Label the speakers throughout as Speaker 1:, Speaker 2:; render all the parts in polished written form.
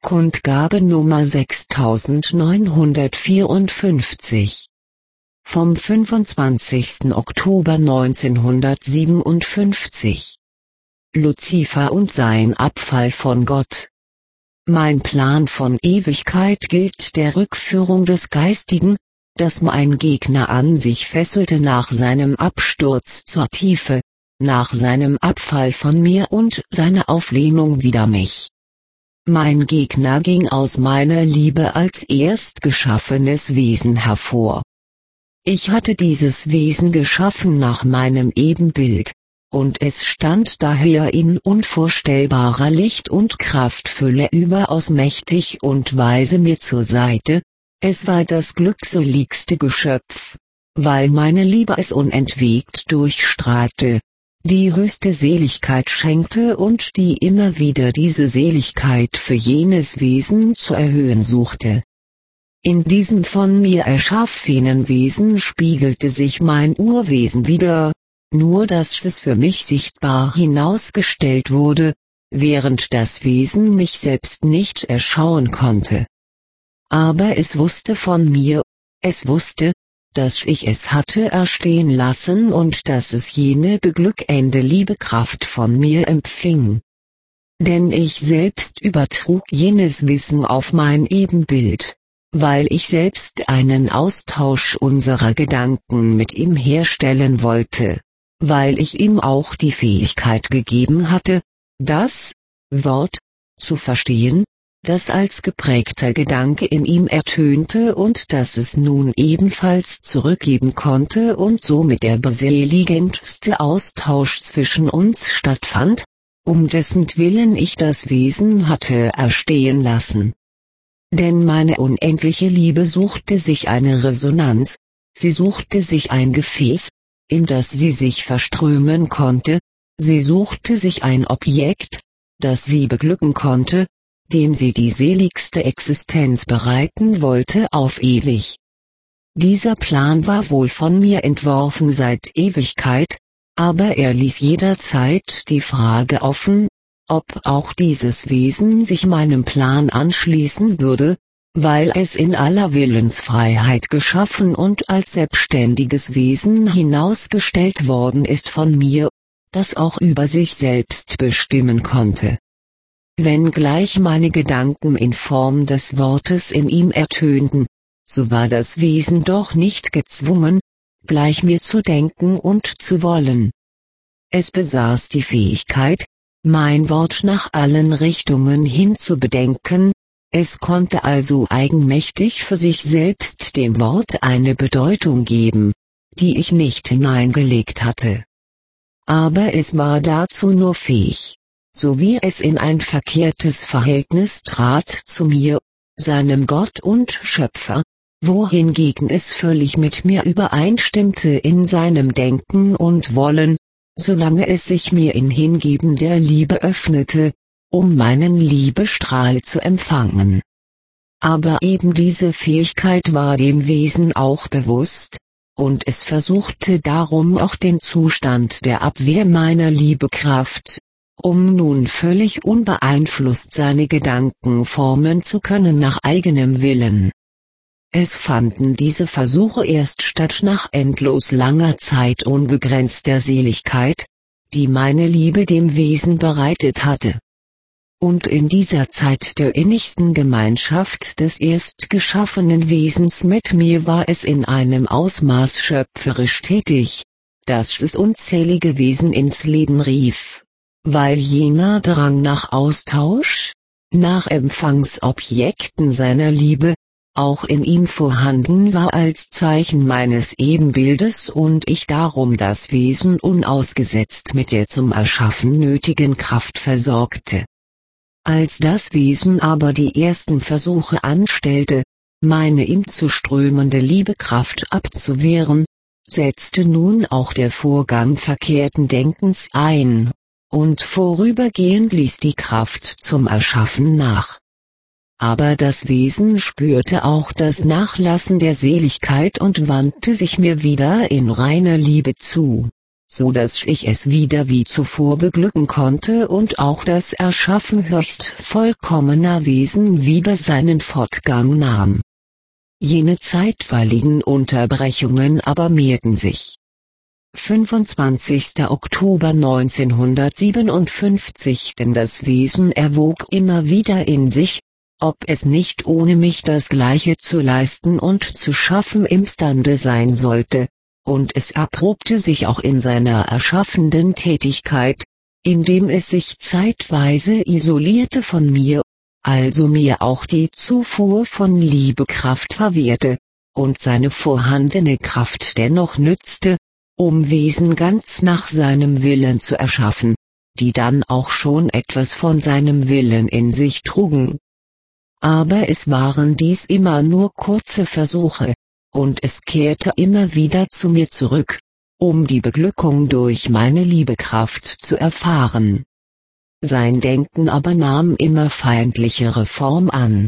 Speaker 1: Kundgabe Nummer 6954. Vom 25. Oktober 1957. Luzifer und sein Abfall von Gott. Mein Plan von Ewigkeit gilt der Rückführung des Geistigen, das mein Gegner an sich fesselte nach seinem Absturz zur Tiefe, nach seinem Abfall von mir und seiner Auflehnung wider mich. Mein Gegner ging aus meiner Liebe als erstgeschaffenes Wesen hervor. Ich hatte dieses Wesen geschaffen nach meinem Ebenbild, und es stand daher in unvorstellbarer Licht- und Kraftfülle überaus mächtig und weise mir zur Seite. Es war das glückseligste Geschöpf, weil meine Liebe es unentwegt durchstrahlte, die höchste Seligkeit schenkte und die immer wieder diese Seligkeit für jenes Wesen zu erhöhen suchte. In diesem von mir erschaffenen Wesen spiegelte sich mein Urwesen wider, nur dass es für mich sichtbar hinausgestellt wurde, während das Wesen mich selbst nicht erschauen konnte. Aber es wusste von mir, es wusste, dass ich es hatte erstehen lassen und dass es jene beglückende Liebekraft von mir empfing. Denn ich selbst übertrug jenes Wissen auf mein Ebenbild, weil ich selbst einen Austausch unserer Gedanken mit ihm herstellen wollte, weil ich ihm auch die Fähigkeit gegeben hatte, das Wort zu verstehen, das als geprägter Gedanke in ihm ertönte und das es nun ebenfalls zurückgeben konnte und somit der beseligendste Austausch zwischen uns stattfand, um dessentwillen ich das Wesen hatte erstehen lassen. Denn meine unendliche Liebe suchte sich eine Resonanz, sie suchte sich ein Gefäß, in das sie sich verströmen konnte, sie suchte sich ein Objekt, das sie beglücken konnte, dem sie die seligste Existenz bereiten wollte auf ewig. Dieser Plan war wohl von mir entworfen seit Ewigkeit, aber er ließ jederzeit die Frage offen, ob auch dieses Wesen sich meinem Plan anschließen würde, weil es in aller Willensfreiheit geschaffen und als selbstständiges Wesen hinausgestellt worden ist von mir, das auch über sich selbst bestimmen konnte. Wenngleich meine Gedanken in Form des Wortes in ihm ertönten, so war das Wesen doch nicht gezwungen, gleich mir zu denken und zu wollen. Es besaß die Fähigkeit, mein Wort nach allen Richtungen hin zu bedenken, es konnte also eigenmächtig für sich selbst dem Wort eine Bedeutung geben, die ich nicht hineingelegt hatte. Aber es war dazu nur fähig, so wie es in ein verkehrtes Verhältnis trat zu mir, seinem Gott und Schöpfer, wohingegen es völlig mit mir übereinstimmte in seinem Denken und Wollen, solange es sich mir in hingebender Liebe öffnete, um meinen Liebestrahl zu empfangen. Aber eben diese Fähigkeit war dem Wesen auch bewusst, und es versuchte darum auch den Zustand der Abwehr meiner Liebekraft, um nun völlig unbeeinflusst seine Gedanken formen zu können nach eigenem Willen. Es fanden diese Versuche erst statt nach endlos langer Zeit unbegrenzter Seligkeit, die meine Liebe dem Wesen bereitet hatte. Und in dieser Zeit der innigsten Gemeinschaft des erstgeschaffenen Wesens mit mir war es in einem Ausmaß schöpferisch tätig, dass es unzählige Wesen ins Leben rief, weil jener Drang nach Austausch, nach Empfangsobjekten seiner Liebe, auch in ihm vorhanden war als Zeichen meines Ebenbildes und ich darum das Wesen unausgesetzt mit der zum Erschaffen nötigen Kraft versorgte. Als das Wesen aber die ersten Versuche anstellte, meine ihm zu strömende Liebekraft abzuwehren, setzte nun auch der Vorgang verkehrten Denkens ein, und vorübergehend ließ die Kraft zum Erschaffen nach. Aber das Wesen spürte auch das Nachlassen der Seligkeit und wandte sich mir wieder in reiner Liebe zu, so dass ich es wieder wie zuvor beglücken konnte und auch das Erschaffen höchst vollkommener Wesen wieder seinen Fortgang nahm. Jene zeitweiligen Unterbrechungen aber mehrten sich. 25. Oktober 1957. Denn das Wesen erwog immer wieder in sich, ob es nicht ohne mich das Gleiche zu leisten und zu schaffen imstande sein sollte, und es erprobte sich auch in seiner erschaffenden Tätigkeit, indem es sich zeitweise isolierte von mir, also mir auch die Zufuhr von Liebekraft verwehrte, und seine vorhandene Kraft dennoch nützte, um Wesen ganz nach seinem Willen zu erschaffen, die dann auch schon etwas von seinem Willen in sich trugen. Aber es waren dies immer nur kurze Versuche, und es kehrte immer wieder zu mir zurück, um die Beglückung durch meine Liebekraft zu erfahren. Sein Denken aber nahm immer feindlichere Form an.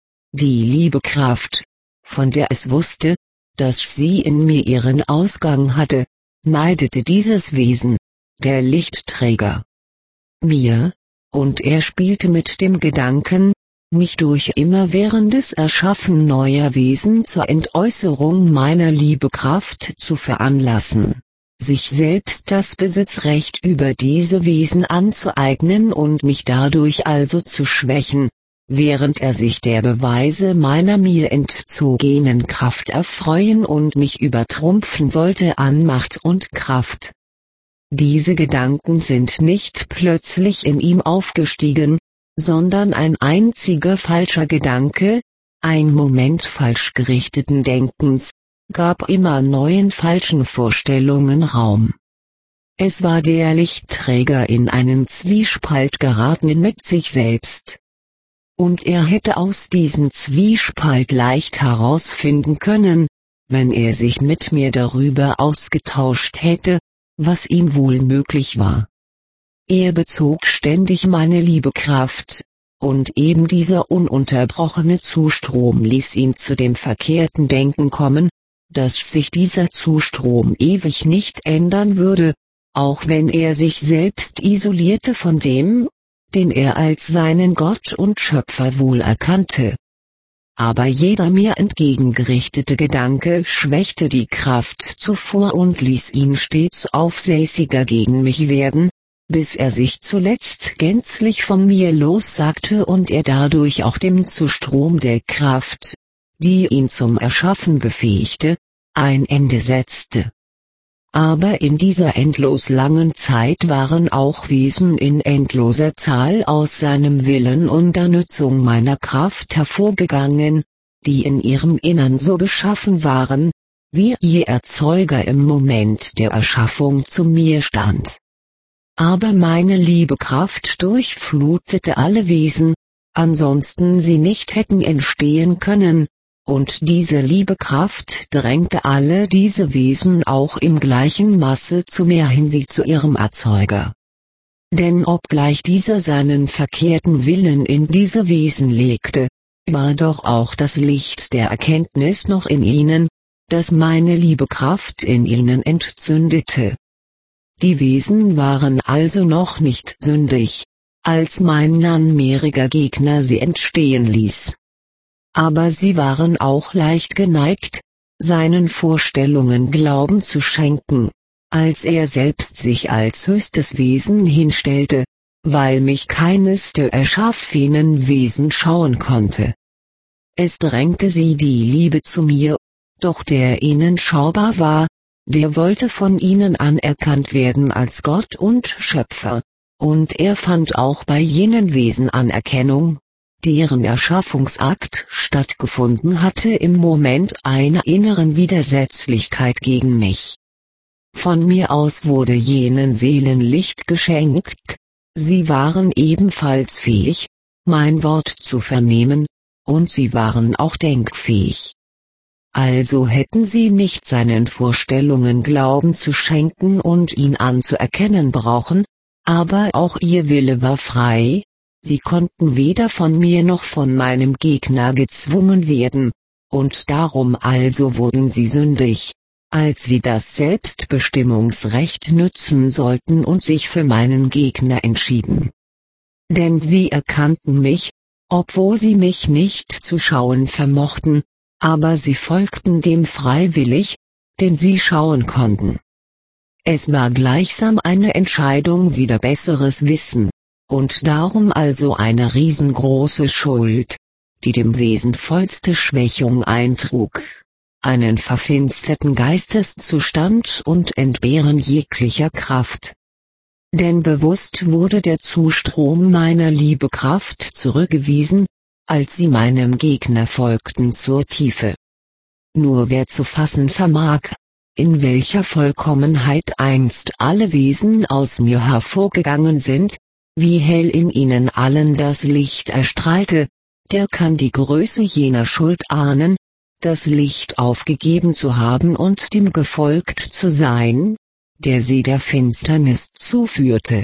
Speaker 1: Die Liebekraft, von der es wusste, dass sie in mir ihren Ausgang hatte, neidete dieses Wesen, der Lichtträger, mir, und er spielte mit dem Gedanken, mich durch immerwährendes Erschaffen neuer Wesen zur Entäußerung meiner Liebekraft zu veranlassen, sich selbst das Besitzrecht über diese Wesen anzueignen und mich dadurch also zu schwächen, während er sich der Beweise meiner mir entzogenen Kraft erfreuen und mich übertrumpfen wollte an Macht und Kraft. Diese Gedanken sind nicht plötzlich in ihm aufgestiegen, sondern ein einziger falscher Gedanke, ein Moment falsch gerichteten Denkens, gab immer neuen falschen Vorstellungen Raum. Es war der Lichtträger in einen Zwiespalt geraten mit sich selbst. Und er hätte aus diesem Zwiespalt leicht herausfinden können, wenn er sich mit mir darüber ausgetauscht hätte, was ihm wohl möglich war. Er bezog ständig meine Liebekraft, und eben dieser ununterbrochene Zustrom ließ ihn zu dem verkehrten Denken kommen, dass sich dieser Zustrom ewig nicht ändern würde, auch wenn er sich selbst isolierte von dem, den er als seinen Gott und Schöpfer wohl erkannte. Aber jeder mir entgegengerichtete Gedanke schwächte die Kraftzufuhr und ließ ihn stets aufsässiger gegen mich werden, bis er sich zuletzt gänzlich von mir lossagte und er dadurch auch dem Zustrom der Kraft, die ihn zum Erschaffen befähigte, ein Ende setzte. Aber in dieser endlos langen Zeit waren auch Wesen in endloser Zahl aus seinem Willen unter Nutzung meiner Kraft hervorgegangen, die in ihrem Innern so beschaffen waren, wie ihr Erzeuger im Moment der Erschaffung zu mir stand. Aber meine Liebekraft durchflutete alle Wesen, ansonsten sie nicht hätten entstehen können, und diese Liebekraft drängte alle diese Wesen auch im gleichen Maße zu mir hin wie zu ihrem Erzeuger. Denn obgleich dieser seinen verkehrten Willen in diese Wesen legte, war doch auch das Licht der Erkenntnis noch in ihnen, das meine Liebekraft in ihnen entzündete. Die Wesen waren also noch nicht sündig, als mein nunmehriger Gegner sie entstehen ließ. Aber sie waren auch leicht geneigt, seinen Vorstellungen Glauben zu schenken, als er selbst sich als höchstes Wesen hinstellte, weil mich keines der erschaffenen Wesen schauen konnte. Es drängte sie die Liebe zu mir, doch der ihnen schaubar war, der wollte von ihnen anerkannt werden als Gott und Schöpfer, und er fand auch bei jenen Wesen Anerkennung, deren Erschaffungsakt stattgefunden hatte im Moment einer inneren Widersetzlichkeit gegen mich. Von mir aus wurde jenen Seelen Licht geschenkt, sie waren ebenfalls fähig, mein Wort zu vernehmen, und sie waren auch denkfähig. Also hätten sie nicht seinen Vorstellungen Glauben zu schenken und ihn anzuerkennen brauchen, aber auch ihr Wille war frei. Sie konnten weder von mir noch von meinem Gegner gezwungen werden, und darum also wurden sie sündig, als sie das Selbstbestimmungsrecht nützen sollten und sich für meinen Gegner entschieden. Denn sie erkannten mich, obwohl sie mich nicht zu schauen vermochten, aber sie folgten dem freiwillig, den sie schauen konnten. Es war gleichsam eine Entscheidung wider besseres Wissen, und darum also eine riesengroße Schuld, die dem Wesen vollste Schwächung eintrug, einen verfinsterten Geisteszustand und Entbehren jeglicher Kraft. Denn bewusst wurde der Zustrom meiner Liebekraft zurückgewiesen, als sie meinem Gegner folgten zur Tiefe. Nur wer zu fassen vermag, in welcher Vollkommenheit einst alle Wesen aus mir hervorgegangen sind, wie hell in ihnen allen das Licht erstrahlte, der kann die Größe jener Schuld ahnen, das Licht aufgegeben zu haben und dem gefolgt zu sein, der sie der Finsternis zuführte.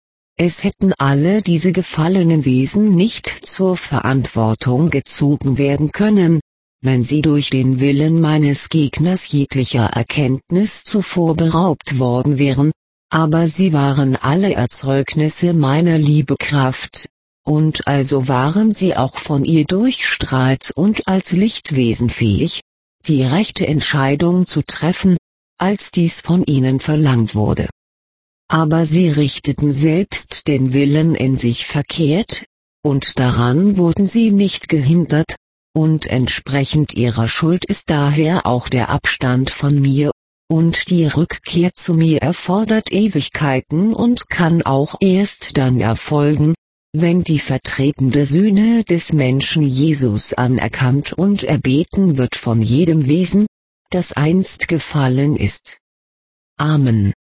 Speaker 1: Es hätten alle diese gefallenen Wesen nicht zur Verantwortung gezogen werden können, wenn sie durch den Willen meines Gegners jeglicher Erkenntnis zuvor beraubt worden wären, aber sie waren alle Erzeugnisse meiner Liebekraft, und also waren sie auch von ihr durchstrahlt und als Lichtwesen fähig, die rechte Entscheidung zu treffen, als dies von ihnen verlangt wurde. Aber sie richteten selbst den Willen in sich verkehrt, und daran wurden sie nicht gehindert, und entsprechend ihrer Schuld ist daher auch der Abstand von mir, und die Rückkehr zu mir erfordert Ewigkeiten und kann auch erst dann erfolgen, wenn die vertretende Sühne des Menschen Jesus anerkannt und erbeten wird von jedem Wesen, das einst gefallen ist. Amen.